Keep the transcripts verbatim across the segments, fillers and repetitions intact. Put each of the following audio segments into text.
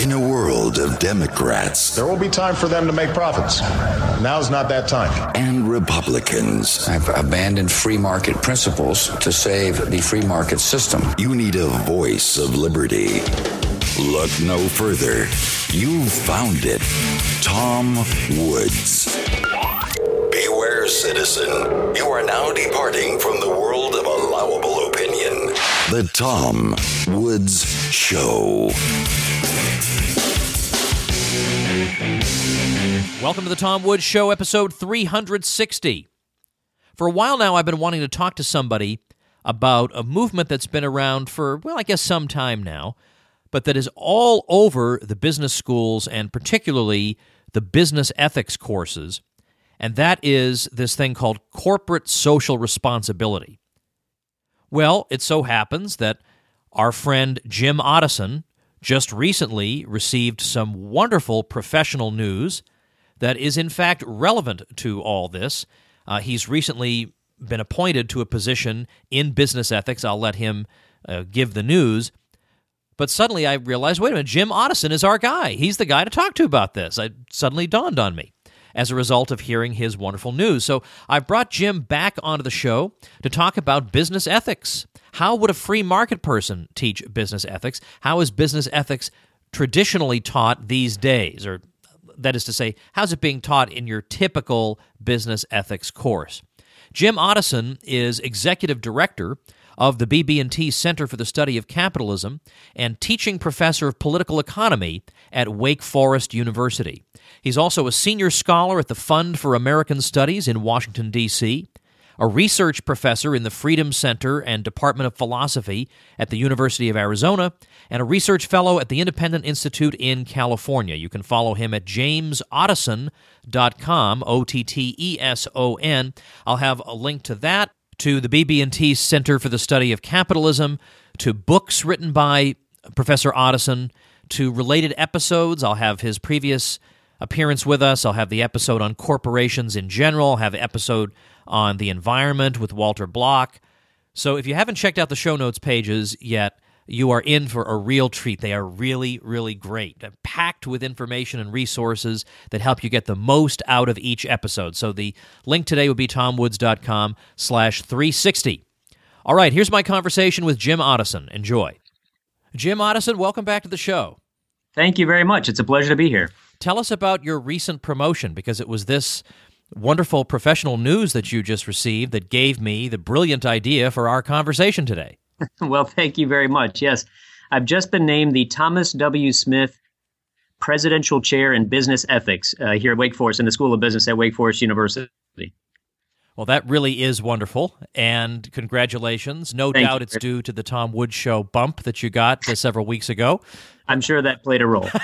In a world of Democrats. There will be time for them to make profits. Now's not that time. And Republicans. I've abandoned free market principles to save the free market system. You need a voice of liberty. Look no further. You've found it. Tom Woods. Beware, citizen. You are now departing from the world of allowable opinion. The Tom Woods Show. Welcome to the Tom Woods Show, episode three hundred sixty. For a while now, I've been wanting to talk to somebody about a movement that's been around for, well, I guess some time now, but that is all over the business schools and particularly the business ethics courses, and that is this thing called corporate social responsibility. Well, it so happens that our friend Jim Otteson just recently received some wonderful professional news that is in fact relevant to all this. Uh, he's recently been appointed to a position in business ethics. I'll let him uh, give the news. But suddenly I realized, wait a minute, Jim Otteson is our guy. He's the guy to talk to about this. It suddenly dawned on me as a result of hearing his wonderful news. So I brought Jim back onto the show to talk about business ethics. How would a free market person teach business ethics? How is business ethics traditionally taught these days? Or that is to say, how's it being taught in your typical business ethics course? Jim Otteson is executive director of the B B and T Center for the Study of Capitalism and teaching professor of political economy at Wake Forest University. He's also a senior scholar at the Fund for American Studies in Washington, D C, a research professor in the Freedom Center and Department of Philosophy at the University of Arizona, and a research fellow at the Independent Institute in California. You can follow him at james otteson dot com, O T T E S O N. I'll have a link to that, to the B B and T Center for the Study of Capitalism, to books written by Professor Otteson, to related episodes. I'll have his previous appearance with us. I'll have the episode on corporations in general. I'll have the episode on the environment with Walter Block. So if you haven't checked out the show notes pages yet, you are in for a real treat. They are really, really great. They're packed with information and resources that help you get the most out of each episode. So the link today would be tomwoods dot com slash three sixty. All right, here's my conversation with Jim Otteson. Enjoy. Jim Otteson, welcome back to the show. Thank you very much. It's a pleasure to be here. Tell us about your recent promotion, because it was this wonderful professional news that you just received that gave me the brilliant idea for our conversation today. Well, thank you very much. Yes, I've just been named the Thomas W. Smith Presidential Chair in Business Ethics uh, here at Wake Forest, in the School of Business at Wake Forest University. Well, that really is wonderful, and congratulations. No Thank doubt you. It's due to the Tom Woods Show bump that you got uh, several weeks ago. I'm sure that played a role.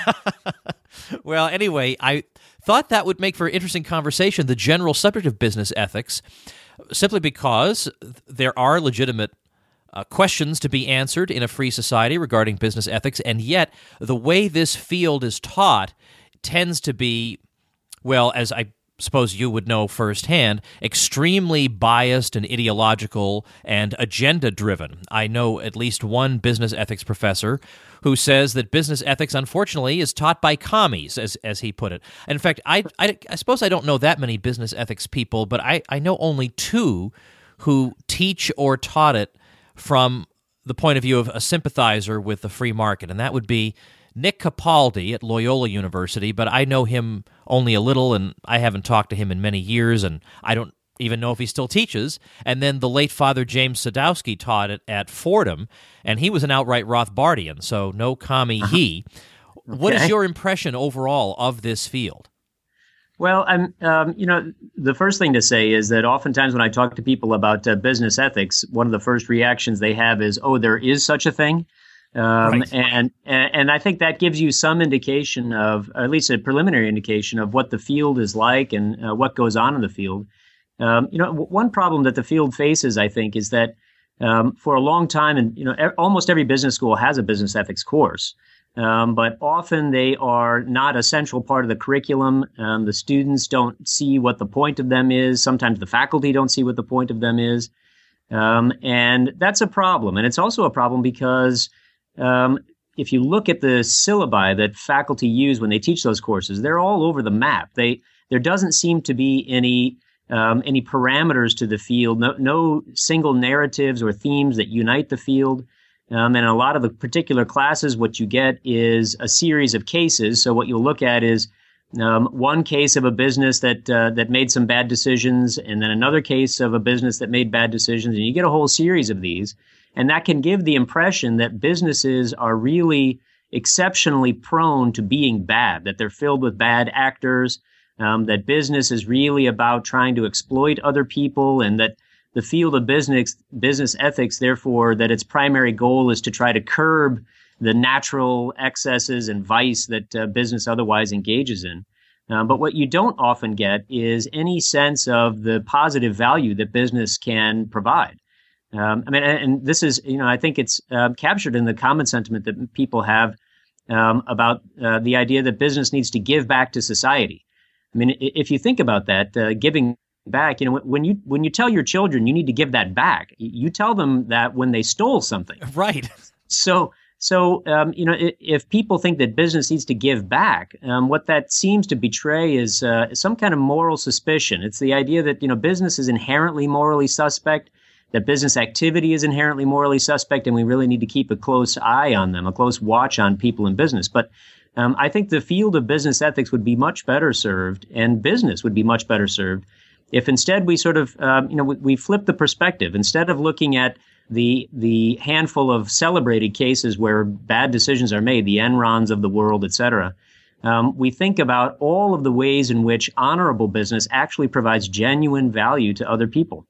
Well, anyway, I thought that would make for an interesting conversation, the general subject of business ethics, simply because there are legitimate uh, questions to be answered in a free society regarding business ethics, and yet the way this field is taught tends to be, well, as I suppose you would know firsthand, extremely biased and ideological and agenda-driven. I know at least one business ethics professor who says that business ethics, unfortunately, is taught by commies, as as he put it. In fact, I, I, I suppose I don't know that many business ethics people, but I, I know only two who teach or taught it from the point of view of a sympathizer with the free market, and that would be Nick Capaldi at Loyola University, but I know him only a little, and I haven't talked to him in many years, and I don't even know if he still teaches. And then the late Father James Sadowski taught it at Fordham, and he was an outright Rothbardian, so no commie he. Okay. What is your impression overall of this field? Well, I'm, um, you know, the first thing to say is that oftentimes when I talk to people about uh, business ethics, one of the first reactions they have is, oh, there is such a thing. Um, right. and, and I think that gives you some indication of, or at least a preliminary indication of what the field is like and uh, what goes on in the field. Um, you know, w- one problem that the field faces, I think, is that um, for a long time, and you know, e- almost every business school has a business ethics course, um, but often they are not a central part of the curriculum. Um, the students don't see what the point of them is. Sometimes the faculty don't see what the point of them is, um, and that's a problem. And it's also a problem because Um, if you look at the syllabi that faculty use when they teach those courses, they're all over the map. They there doesn't seem to be any um, any parameters to the field, no, no single narratives or themes that unite the field. Um, and a lot of the particular classes, what you get is a series of cases. So what you'll look at is um, one case of a business that uh, that made some bad decisions, and then another case of a business that made bad decisions, and you get a whole series of these. And that can give the impression that businesses are really exceptionally prone to being bad, that they're filled with bad actors, um, that business is really about trying to exploit other people, and that the field of business business ethics, therefore, that its primary goal is to try to curb the natural excesses and vice that uh, business otherwise engages in. Uh, but what you don't often get is any sense of the positive value that business can provide. Um, I mean, and this is, you know, I think it's uh, captured in the common sentiment that people have um, about uh, the idea that business needs to give back to society. I mean, if you think about that, uh, giving back, you know, when you when you tell your children you need to give that back, you tell them that when they stole something. Right. So, so um, you know, if, if people think that business needs to give back, um, what that seems to betray is uh, some kind of moral suspicion. It's the idea that, you know, business is inherently morally suspect, that business activity is inherently morally suspect, and we really need to keep a close eye on them, a close watch on people in business. But um, I think the field of business ethics would be much better served, and business would be much better served, if instead we sort of, um, you know, we, we flip the perspective. Instead of looking at the the handful of celebrated cases where bad decisions are made, the Enrons of the world, et cetera, um, we think about all of the ways in which honorable business actually provides genuine value to other people.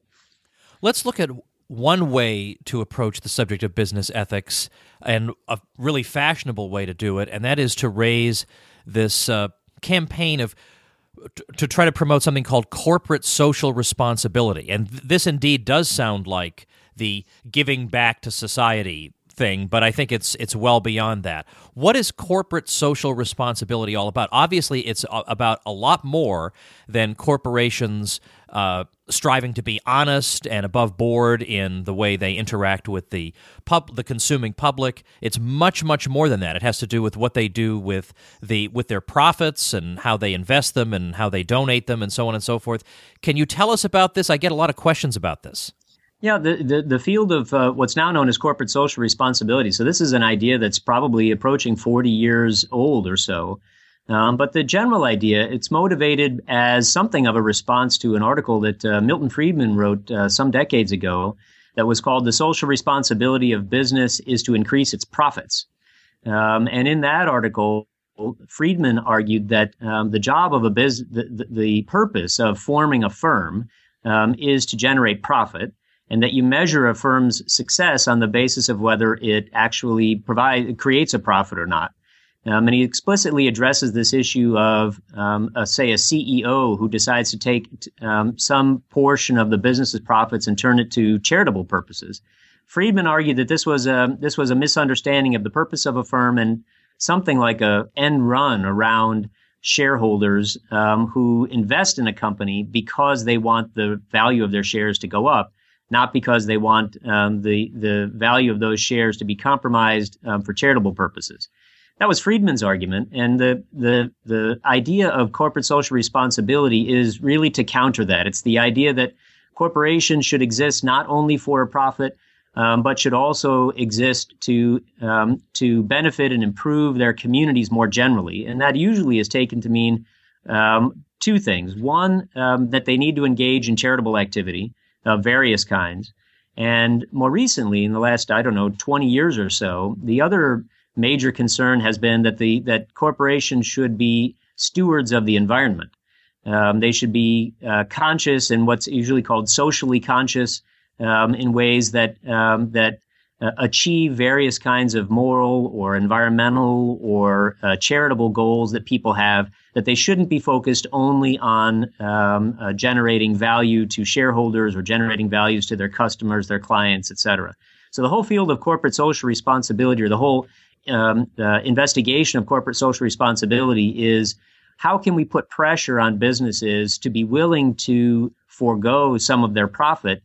Let's look at one way to approach the subject of business ethics, and a really fashionable way to do it, and that is to raise this uh, campaign of t- to try to promote something called corporate social responsibility. And th- this indeed does sound like the giving back to society thing, but I think it's it's well beyond that. What is corporate social responsibility all about? Obviously, it's a- about a lot more than corporations uh, striving to be honest and above board in the way they interact with the pub, the consuming public. It's much, much more than that. It has to do with what they do with the with their profits and how they invest them and how they donate them and so on and so forth. Can you tell us about this? I get a lot of questions about this. Yeah, the, the, the field of uh, what's now known as corporate social responsibility. So this is an idea that's probably approaching forty years old or so. Um, but the general idea, it's motivated as something of a response to an article that uh, Milton Friedman wrote uh, some decades ago that was called "The Social Responsibility of Business is to Increase Its Profits." Um, and in that article, Friedman argued that um, the job of a business, the, the purpose of forming a firm um, is to generate profit, and that you measure a firm's success on the basis of whether it actually provide, creates a profit or not. Um, and he explicitly addresses this issue of, um, a, say, a C E O who decides to take um, some portion of the business's profits and turn it to charitable purposes. Friedman argued that this was a this was a misunderstanding of the purpose of a firm and something like a end run around shareholders um, who invest in a company because they want the value of their shares to go up, not because they want um, the the value of those shares to be compromised um, for charitable purposes. That was Friedman's argument, and the the the idea of corporate social responsibility is really to counter that. It's the idea that corporations should exist not only for a profit, um, but should also exist to um, to benefit and improve their communities more generally, and that usually is taken to mean um, two things: one, um, that they need to engage in charitable activity of various kinds, and more recently, in the last I don't know twenty years or so, the other major concern has been that the that corporations should be stewards of the environment. Um, they should be uh, conscious and what's usually called socially conscious um, in ways that um, that uh, achieve various kinds of moral or environmental or uh, charitable goals that people have. That they shouldn't be focused only on um, uh, generating value to shareholders or generating values to their customers, their clients, et cetera. So the whole field of corporate social responsibility, or the whole Um, uh, investigation of corporate social responsibility, is how can we put pressure on businesses to be willing to forego some of their profit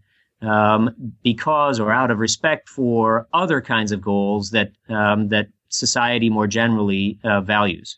um, because or out of respect for other kinds of goals that um, that society more generally uh, values.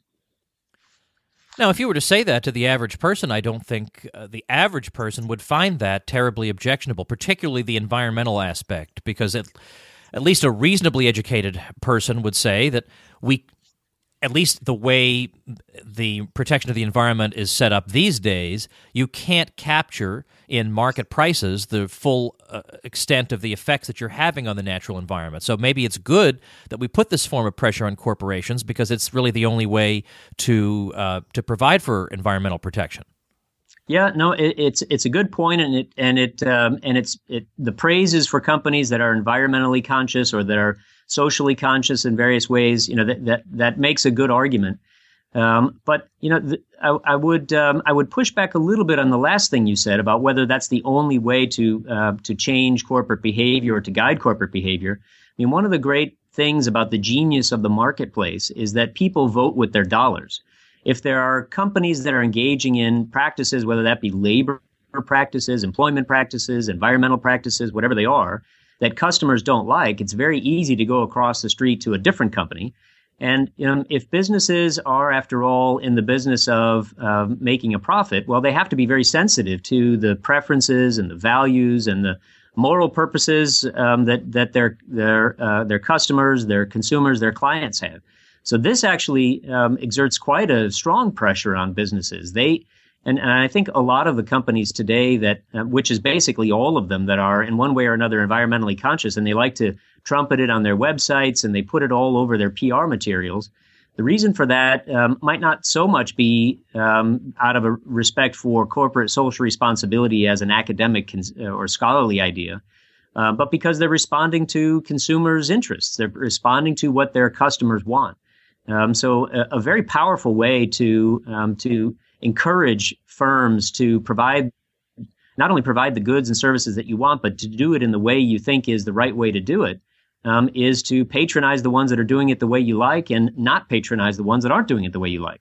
Now, if you were to say that to the average person, I don't think uh, the average person would find that terribly objectionable, particularly the environmental aspect, because it, at least a reasonably educated person would say that we, at least the way the protection of the environment is set up these days, you can't capture in market prices the full uh, extent of the effects that you're having on the natural environment. So maybe it's good that we put this form of pressure on corporations because it's really the only way to uh, to provide for environmental protection. Yeah, no, it, it's it's a good point, and it and it um, and it's it the praise is for companies that are environmentally conscious or that are socially conscious in various ways. You know, that that that makes a good argument. Um, but you know, th- I, I would um, I would push back a little bit on the last thing you said about whether that's the only way to uh, to change corporate behavior or to guide corporate behavior. I mean, one of the great things about the genius of the marketplace is that people vote with their dollars. If there are companies that are engaging in practices, whether that be labor practices, employment practices, environmental practices, whatever they are, that customers don't like, it's very easy to go across the street to a different company. And you know, if businesses are, after all, in the business of uh, making a profit, well, they have to be very sensitive to the preferences and the values and the moral purposes um, that that their their uh, their customers, their consumers, their clients have. So this actually um, exerts quite a strong pressure on businesses. They and, and I think a lot of the companies today that, uh, which is basically all of them that are in one way or another environmentally conscious, and they like to trumpet it on their websites and they put it all over their P R materials. The reason for that um, might not so much be um, out of a respect for corporate social responsibility as an academic cons- or scholarly idea, uh, but because they're responding to consumers' interests. They're responding to what their customers want. Um, so a, a very powerful way to um, to encourage firms to provide, not only provide the goods and services that you want, but to do it in the way you think is the right way to do it, um, is to patronize the ones that are doing it the way you like and not patronize the ones that aren't doing it the way you like.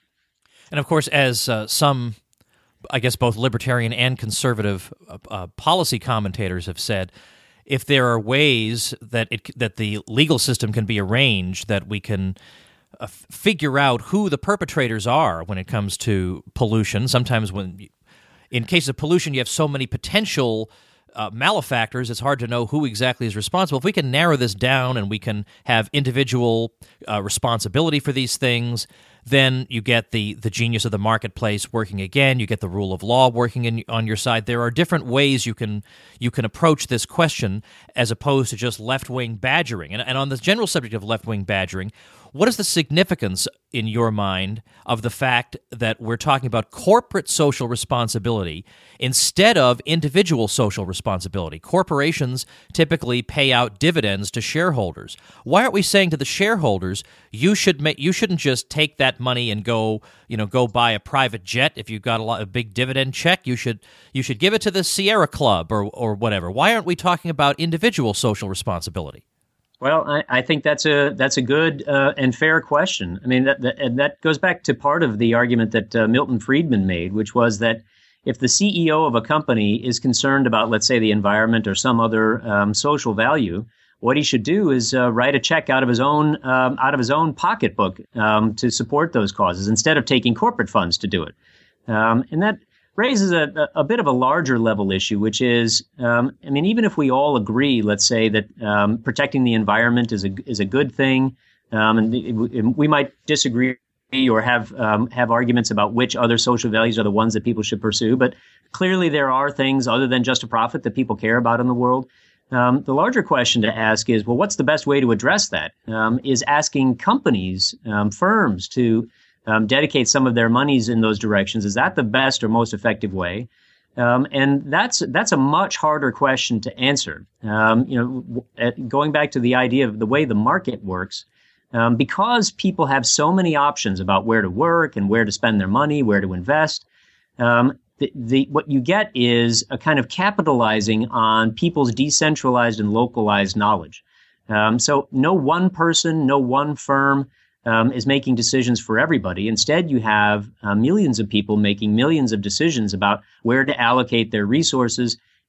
And of course, as uh, some, I guess both libertarian and conservative uh, uh, policy commentators have said, if there are ways that it that the legal system can be arranged, that we can uh, figure out who the perpetrators are when it comes to pollution. Sometimes when, in case of pollution, you have so many potential uh, malefactors, it's hard to know who exactly is responsible. If we can narrow this down and we can have individual uh, responsibility for these things, then you get the, the genius of the marketplace working again. You get the rule of law working in, on your side. There are different ways you can you can approach this question as opposed to just left-wing badgering. And, and on the general subject of left-wing badgering, what is the significance in your mind of the fact that we're talking about corporate social responsibility instead of individual social responsibility? Corporations typically pay out dividends to shareholders. Why aren't we saying to the shareholders, you should make, you shouldn't just take that money and go, you know, go buy a private jet if you've got a lot a big dividend check? You should you should give it to the Sierra Club or or whatever. Why aren't we talking about individual social responsibility? Well, I, I think that's a that's a good uh, and fair question. I mean, that, that and that goes back to part of the argument that uh, Milton Friedman made, which was that if the C E O of a company is concerned about, let's say, the environment or some other um, social value, what he should do is uh, write a check out of his own um, out of his own pocketbook um, to support those causes instead of taking corporate funds to do it. Um, and that raises a, a bit of a larger level issue, which is, um, I mean, even if we all agree, let's say that um, protecting the environment is a is a good thing, um, and the, we might disagree or have um, have arguments about which other social values are the ones that people should pursue, but clearly there are things other than just a profit that people care about in the world. Um, the larger question to ask is, well, what's the best way to address that? Um, is asking companies, um, firms to Um, dedicate some of their monies in those directions. Is that the best or most effective way? Um, and that's that's a much harder question to answer. Um, you know, w- going back to the idea of the way the market works, um, because people have so many options about where to work and where to spend their money, where to invest. Um, the, the what you get is a kind of capitalizing on people's decentralized and localized knowledge. Um, so no one person, no one firm Um, is making decisions for everybody. Instead, you have uh, millions of people making millions of decisions about where to allocate their resources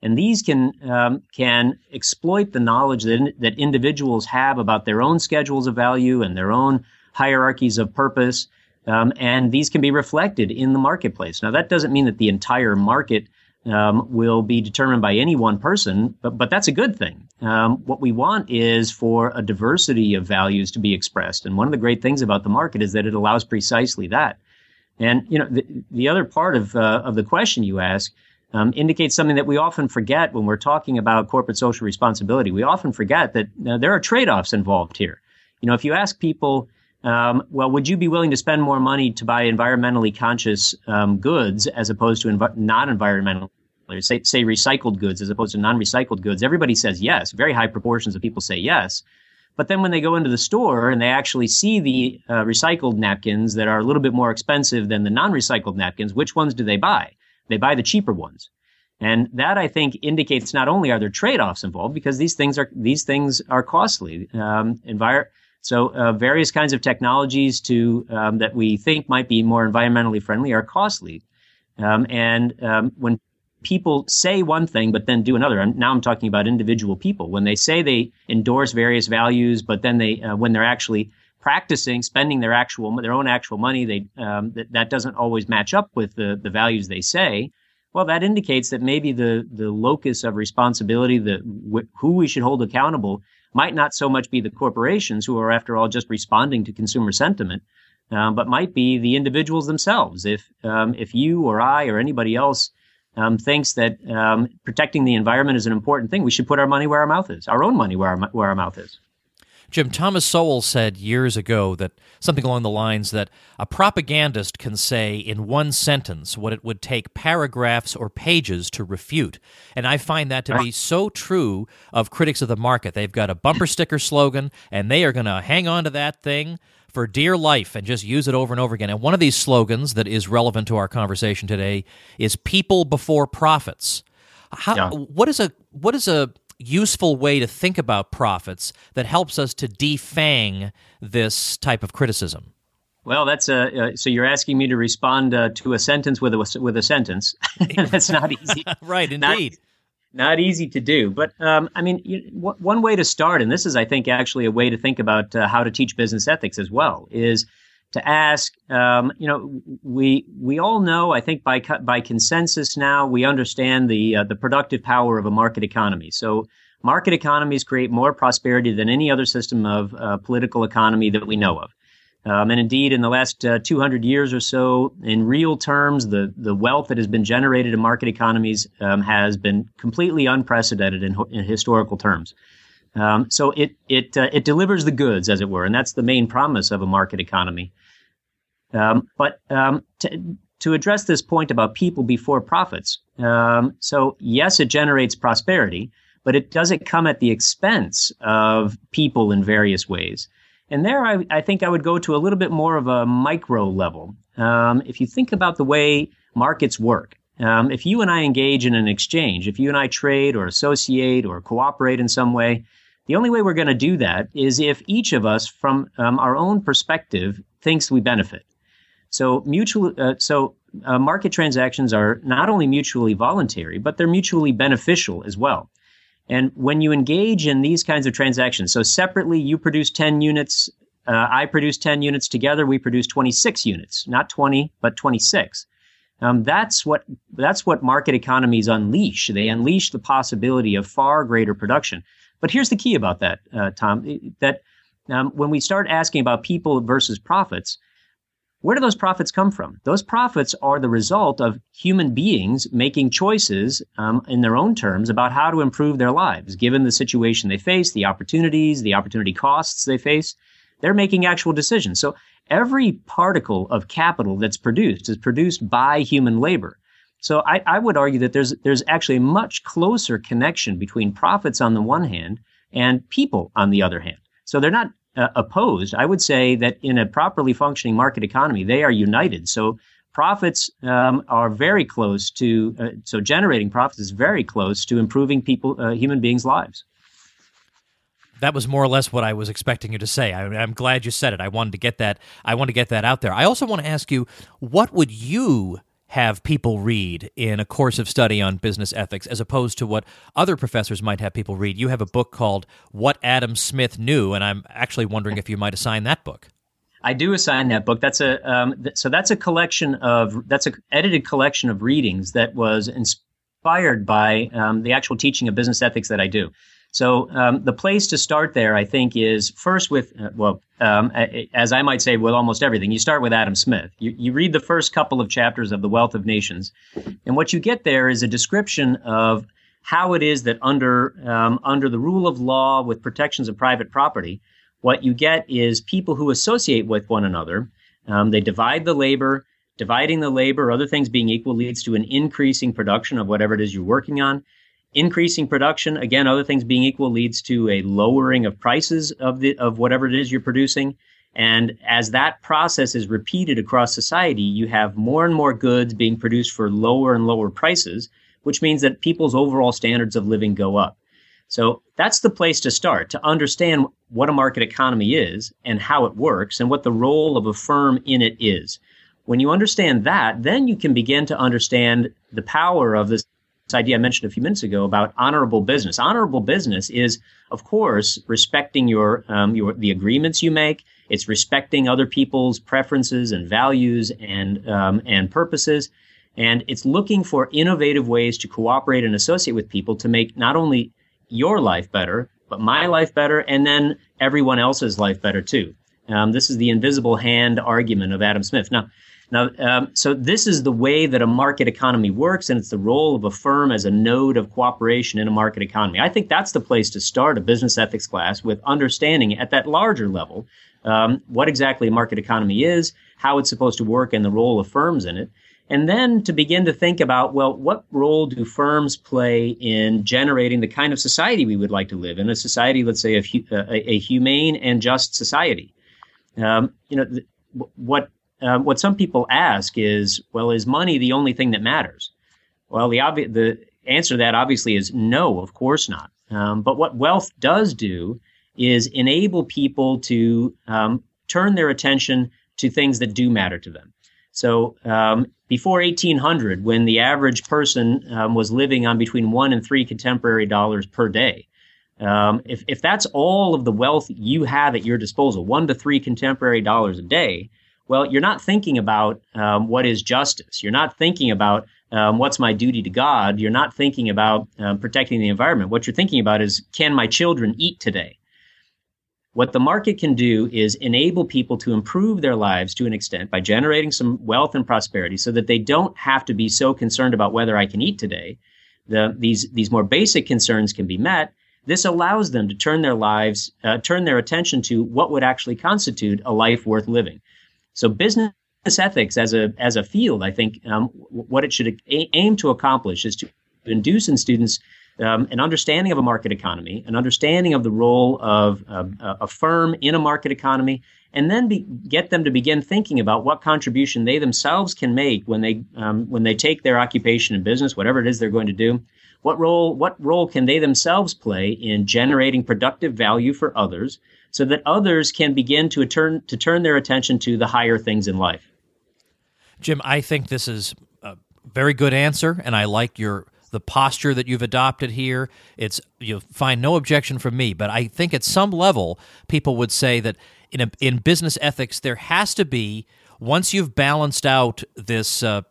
And these can um, can exploit the knowledge that that individuals have about their own schedules of value and their own hierarchies of purpose, um, and these can be reflected in the marketplace. Now, that doesn't mean that the entire market um, will be determined by any one person, but but that's a good thing. Um, what we want is for a diversity of values to be expressed, and one of the great things about the market is that it allows precisely that. And you know, the, the other part of uh, of the question you ask um, indicates something that we often forget when we're talking about corporate social responsibility. We often forget that uh, there are trade-offs involved here. You know, if you ask people, um, well, would you be willing to spend more money to buy environmentally conscious um, goods as opposed to env- non-environmental, say, say recycled goods as opposed to non-recycled goods? Everybody says yes. Very high proportions of people say yes. But then when they go into the store and they actually see the uh, recycled napkins that are a little bit more expensive than the non-recycled napkins, which ones do they buy? They buy the cheaper ones. And that, I think, indicates not only are there trade-offs involved, because these things are these things are costly. Um, envir- so uh, various kinds of technologies to um, that we think might be more environmentally friendly are costly. Um, and um, when people say one thing but then do another. And now I'm talking about individual people. When they say they endorse various values, but then they, uh, when they're actually practicing, spending their actual, their own actual money, they um, that, that doesn't always match up with the, the values they say. Well, that indicates that maybe the the locus of responsibility, the wh- who we should hold accountable, might not so much be the corporations, who are, after all, just responding to consumer sentiment, um, but might be the individuals themselves. If um, if you or I or anybody else Um, thinks that um, protecting the environment is an important thing, we should put our money where our mouth is, our own money where our, where our mouth is. Jim, Thomas Sowell said years ago that something along the lines that a propagandist can say in one sentence what it would take paragraphs or pages to refute. And I find that to be so true of critics of the market. They've got a bumper sticker slogan, and they are going to hang on to that thing for dear life and just use it over and over again. And one of these slogans that is relevant to our conversation today is people before profits. How, yeah. What is a what is a useful way to think about profits that helps us to defang this type of criticism? Well, that's a uh, so you're asking me to respond uh, to a sentence with a with a sentence. That's not easy. Right, indeed. Not, Not easy to do, but um, I mean, you, w- one way to start, and this is, I think, actually a way to think about uh, how to teach business ethics as well, is to ask. Um, you know, we we all know, I think, by by consensus now, we understand the uh, the productive power of a market economy. So, market economies create more prosperity than any other system of uh, political economy that we know of. Um, and indeed, in the last uh, two hundred years or so, in real terms, the, the wealth that has been generated in market economies um, has been completely unprecedented in, in historical terms. Um, so it it uh, it delivers the goods, as it were, and that's the main promise of a market economy. Um, but um, to, to address this point about people before profits, um, so yes, it generates prosperity, but it doesn't come at the expense of people in various ways. And there, I, I think I would go to a little bit more of a micro level. Um, if you think about the way markets work, um, if you and I engage in an exchange, if you and I trade or associate or cooperate in some way, the only way we're going to do that is if each of us, from um, our own perspective, thinks we benefit. So mutual, uh, so uh, market transactions are not only mutually voluntary, but they're mutually beneficial as well. And when you engage in these kinds of transactions, so separately you produce ten units, uh, I produce ten units, together we produce twenty-six units, not twenty, but twenty-six. Um, that's what that's what market economies unleash. They unleash the possibility of far greater production. But here's the key about that, uh, Tom, that um, when we start asking about people versus profits, where do those profits come from? Those profits are the result of human beings making choices um, in their own terms about how to improve their lives, given the situation they face, the opportunities, the opportunity costs they face. They're making actual decisions. So every particle of capital that's produced is produced by human labor. So I, I would argue that there's there's actually a much closer connection between profits on the one hand and people on the other hand. So they're not Uh, opposed. I would say that in a properly functioning market economy, they are united. So profits um, are very close to, uh, so generating profits is very close to improving people, uh, human beings' lives. That was more or less what I was expecting you to say. I, I'm glad you said it. I wanted to get that. I want to get that out there. I also want to ask you, what would you have people read in a course of study on business ethics as opposed to what other professors might have people read? You have a book called What Adam Smith Knew, and I'm actually wondering if you might assign that book. I do assign that book. That's a um, th- so that's a collection of that's a edited collection of readings that was inspired by um, the actual teaching of business ethics that I do. So um, the place to start there, I think, is first with, uh, well, um, as I might say, with almost everything, you start with Adam Smith. You, you read the first couple of chapters of The Wealth of Nations, and what you get there is a description of how it is that under um, under the rule of law with protections of private property, what you get is people who associate with one another. Um, they divide the labor. Dividing the labor, other things being equal, leads to an increasing production of whatever it is you're working on. Increasing production, again, other things being equal, leads to a lowering of prices of the of whatever it is you're producing. And as that process is repeated across society, you have more and more goods being produced for lower and lower prices, which means that people's overall standards of living go up. So that's the place to start, to understand what a market economy is and how it works and what the role of a firm in it is. When you understand that, then you can begin to understand the power of this idea I mentioned a few minutes ago about honorable business. Honorable business is, of course, respecting your um, your the agreements you make. It's respecting other people's preferences and values and um, and purposes, and it's looking for innovative ways to cooperate and associate with people to make not only your life better, but my life better, and then everyone else's life better too. Um, this is the invisible hand argument of Adam Smith. Now. Now, um, so this is the way that a market economy works, and it's the role of a firm as a node of cooperation in a market economy. I think that's the place to start a business ethics class, with understanding at that larger level um, what exactly a market economy is, how it's supposed to work, and the role of firms in it. And then to begin to think about, well, what role do firms play in generating the kind of society we would like to live in, a society, let's say, a, a, a humane and just society. Um, you know, th- what Uh, what some people ask is, well, is money the only thing that matters? Well, the obvi- the answer to that obviously is no, of course not. Um, but what wealth does do is enable people to um, turn their attention to things that do matter to them. So um, before eighteen hundred, when the average person um, was living on between one and three contemporary dollars per day, um, if, if that's all of the wealth you have at your disposal, one to three contemporary dollars a day, well, you're not thinking about um, what is justice. You're not thinking about um, what's my duty to God. You're not thinking about um, protecting the environment. What you're thinking about is, can my children eat today? What the market can do is enable people to improve their lives to an extent by generating some wealth and prosperity so that they don't have to be so concerned about whether I can eat today. The, these, these more basic concerns can be met. This allows them to turn their lives, uh, turn their attention to what would actually constitute a life worth living. So business ethics as a as a field, I think um, what it should a- aim to accomplish is to induce in students um, an understanding of a market economy, an understanding of the role of uh, a firm in a market economy, and then be, get them to begin thinking about what contribution they themselves can make when they um, when they take their occupation in business, whatever it is they're going to do. What role what role can they themselves play in generating productive value for others, so that others can begin to turn to turn their attention to the higher things in life? Jim, I think this is a very good answer, and I like your the posture that you've adopted here. It's you'll find no objection from me, but I think at some level people would say that in a, in business ethics there has to be, once you've balanced out this uh,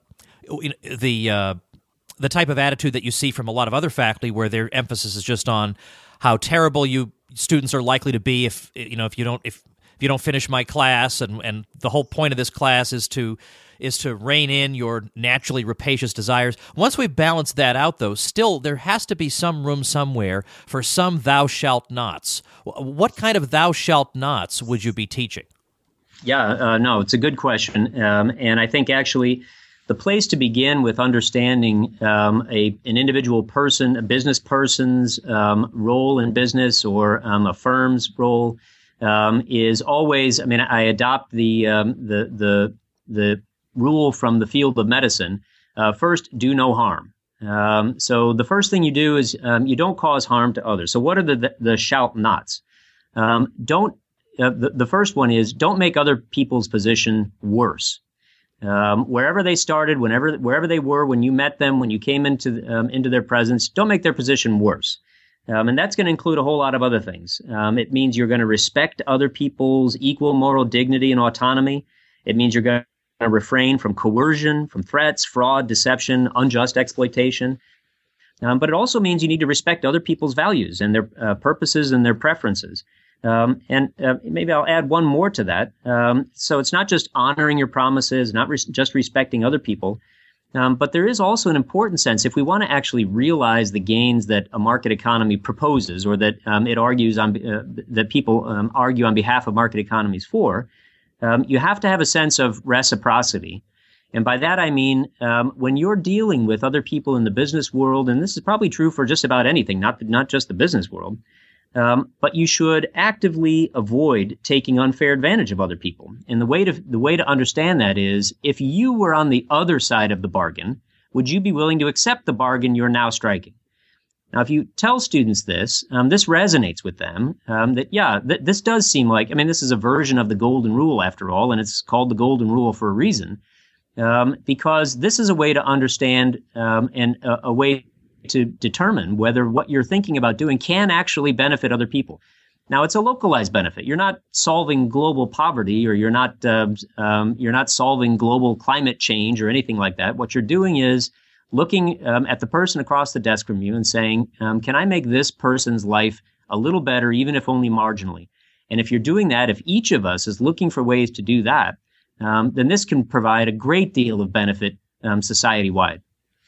the uh, the type of attitude that you see from a lot of other faculty, where their emphasis is just on how terrible you students are likely to be if you know if you don't if, if you don't finish my class, and, and the whole point of this class is to is to rein in your naturally rapacious desires. Once we've balanced that out, though, still there has to be some room somewhere for some thou shalt nots. What kind of thou shalt nots would you be teaching? Yeah, uh, no, it's a good question, um, and I think actually the place to begin with understanding um, a an individual person, a business person's um, role in business, or um, a firm's role, um, is always. I mean, I adopt the um, the the the rule from the field of medicine. Uh, first, do no harm. Um, so the first thing you do is um, you don't cause harm to others. So what are the the, the shalt nots? Um, don't. Uh, the, the first one is don't make other people's position worse. Um, wherever they started, whenever wherever they were when you met them, when you came into um, into their presence, don't make their position worse. Um, and that's going to include a whole lot of other things. Um, it means you're going to respect other people's equal moral dignity and autonomy. It means you're going to refrain from coercion, from threats, fraud, deception, unjust exploitation. Um, but it also means you need to respect other people's values and their uh, purposes and their preferences. Um, and uh, maybe I'll add one more to that. Um, so it's not just honoring your promises, not res- just respecting other people, um, but there is also an important sense if we want to actually realize the gains that a market economy proposes, or that um, it argues on uh, that people um, argue on behalf of market economies for. Um, you have to have a sense of reciprocity. And by that, I mean, um, when you're dealing with other people in the business world, and this is probably true for just about anything, not, not just the business world, um, but you should actively avoid taking unfair advantage of other people. And the way to, the way to understand that is, if you were on the other side of the bargain, would you be willing to accept the bargain you're now striking? Now, if you tell students this, um, this resonates with them, um, that, yeah, th- this does seem like, I mean, this is a version of the golden rule after all, and it's called the golden rule for a reason, um, because this is a way to understand um, and a, a way to determine whether what you're thinking about doing can actually benefit other people. Now, it's a localized benefit. You're not solving global poverty, or you're not uh, um, you're not solving global climate change or anything like that. What you're doing is looking um, at the person across the desk from you and saying, um, can I make this person's life a little better, even if only marginally? And if you're doing that, if each of us is looking for ways to do that, um, then this can provide a great deal of benefit um, society-wide.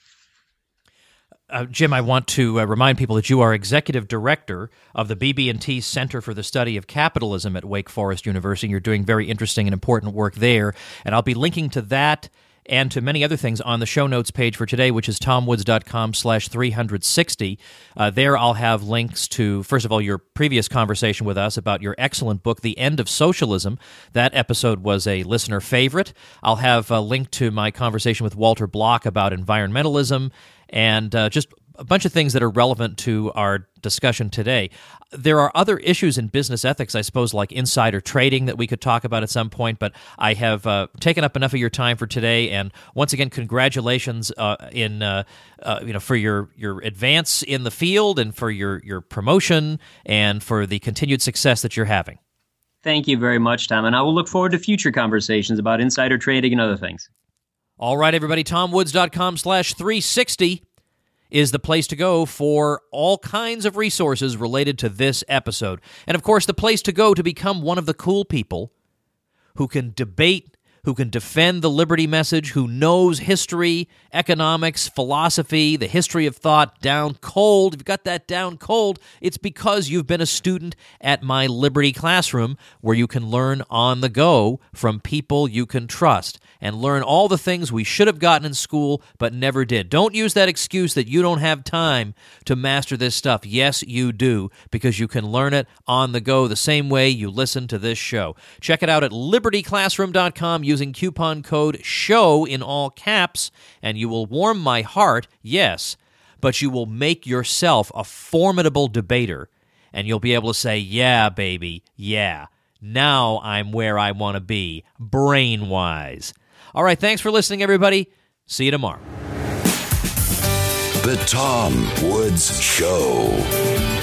Uh, Jim, I want to uh, remind people that you are executive director of the B B and T Center for the Study of Capitalism at Wake Forest University. You're doing very interesting and important work there, and I'll be linking to that and to many other things on the show notes page for today, which is tomwoods.com slash 360. Uh, there I'll have links to, first of all, your previous conversation with us about your excellent book, The End of Socialism. That episode was a listener favorite. I'll have a link to my conversation with Walter Block about environmentalism, and uh, just a bunch of things that are relevant to our discussion today. There are other issues in business ethics, I suppose, like insider trading that we could talk about at some point, but I have uh, taken up enough of your time for today, and once again, congratulations uh, in uh, uh, you know for your, your advance in the field, and for your, your promotion, and for the continued success that you're having. Thank you very much, Tom, and I will look forward to future conversations about insider trading and other things. All right, everybody, tomwoods.com slash 360 is the place to go for all kinds of resources related to this episode. And, of course, the place to go to become one of the cool people who can debate, who can defend the liberty message, who knows history, economics, philosophy, the history of thought down cold. If you've got that down cold, it's because you've been a student at my Liberty Classroom, where you can learn on the go from people you can trust and learn all the things we should have gotten in school but never did. Don't use that excuse that you don't have time to master this stuff. Yes, you do, because you can learn it on the go the same way you listen to this show. Check it out at liberty classroom dot com using coupon code SHOW in all caps, and you will warm my heart, yes, but you will make yourself a formidable debater, and you'll be able to say, yeah, baby, yeah, now I'm where I want to be, brain-wise. All right, thanks for listening, everybody. See you tomorrow. The Tom Woods Show.